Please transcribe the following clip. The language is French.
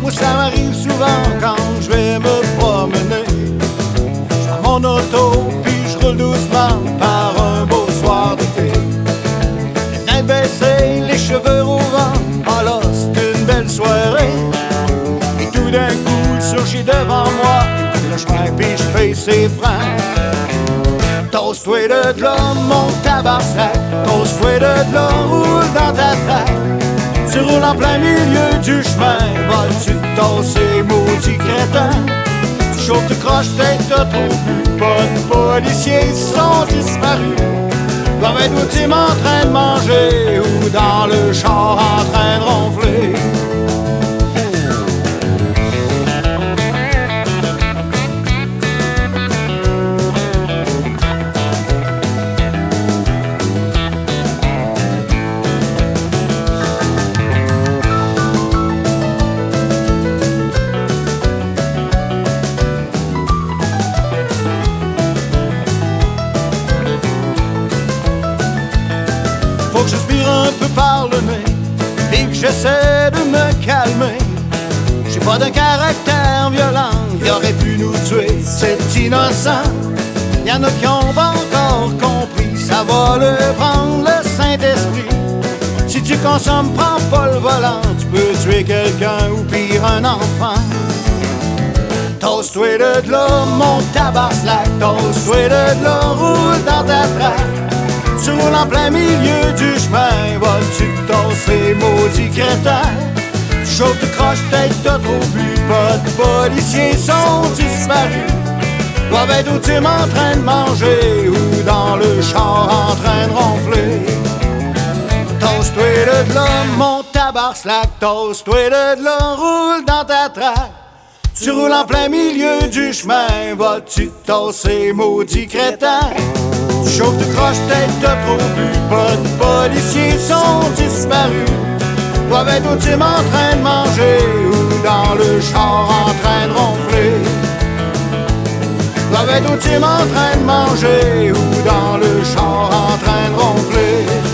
Moi ça m'arrive souvent quand je vais me promener. Je prends mon auto puis je roule doucement par un beau soir d'été. Les fenêtres baissées, les cheveux au vent, ah là c'est une belle soirée. Et tout d'un coup il surgit devant moi, le chemin puis je fais ses freins. Toast-toi de là, mon tabarnak, toast-toi de là, roule dans ta traque. Tu roules en plein milieu du chemin, vas-tu te tasser, maudit crétin? Tu chauffes, tu croches, peut-être t'as trop bu, pas de policiers sont disparus. Doivent être au team en train de manger ou dans le char en train de ronfler. Faut que j'aspire un peu par le nez et que j'essaie de me calmer. J'ai pas de caractère violent, il aurait pu nous tuer, c'est innocent. Y'en a qui ont pas encore compris, ça va le prendre le Saint-Esprit. Si tu consommes, prends pas le volant, tu peux tuer quelqu'un ou pire un enfant. Toast-toi de là, mon tabarnak, toast-toi de là, roule dans ta traque. Tu roules en plein milieu du chemin, vas-tu te tasser, maudit crétin? Tu chauffes, tu croches, peut-être t'as trop bu, pas de policiers sont disparus. Doivent être au team en train de manger ou dans le char en train de ronfler. Toast-toi de là, mon tabarnak, toast-toi de là, roule dans ta traque. Tu roules en plein milieu du chemin, vas-tu te tasser, maudit crétin? Tu chauffes, tu croches, peut-être t'as trop bu, pas de policiers sont disparus. Doivent être au team en train de manger ou dans le char en train de ronfler. Doivent être au team en train de manger ou dans le char en train de ronfler.